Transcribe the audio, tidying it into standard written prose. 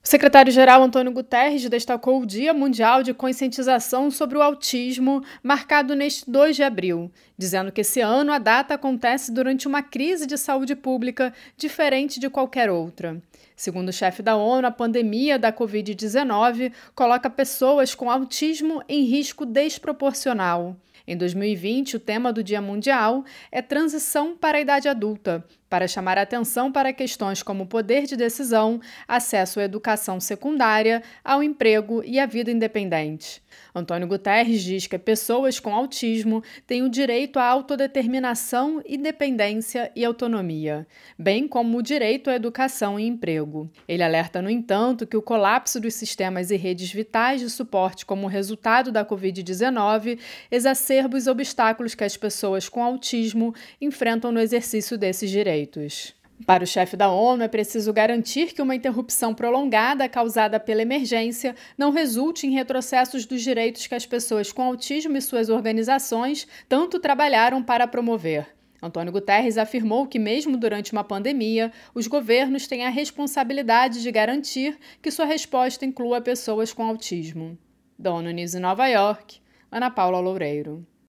secretário-geral Antônio Guterres destacou o Dia Mundial de Conscientização sobre o Autismo, marcado neste 2 de abril, dizendo que esse ano a data acontece durante uma crise de saúde pública diferente de qualquer outra. Segundo o chefe da ONU, a pandemia da Covid-19 coloca pessoas com autismo em risco desproporcional. Em 2020, o tema do Dia Mundial é Transição para a Idade Adulta, para chamar a atenção para questões como poder de decisão, acesso à educação secundária, ao emprego e à vida independente. Antônio Guterres diz que pessoas com autismo têm o direito à autodeterminação, independência e autonomia, bem como o direito à educação e emprego. Ele alerta, no entanto, que o colapso dos sistemas e redes vitais de suporte como resultado da Covid-19 exacerba os obstáculos que as pessoas com autismo enfrentam no exercício desses direitos. Para o chefe da ONU, é preciso garantir que uma interrupção prolongada causada pela emergência não resulte em retrocessos dos direitos que as pessoas com autismo e suas organizações tanto trabalharam para promover. Antônio Guterres afirmou que, mesmo durante uma pandemia, os governos têm a responsabilidade de garantir que sua resposta inclua pessoas com autismo. Da ONU News em Nova York, Ana Paula Loureiro.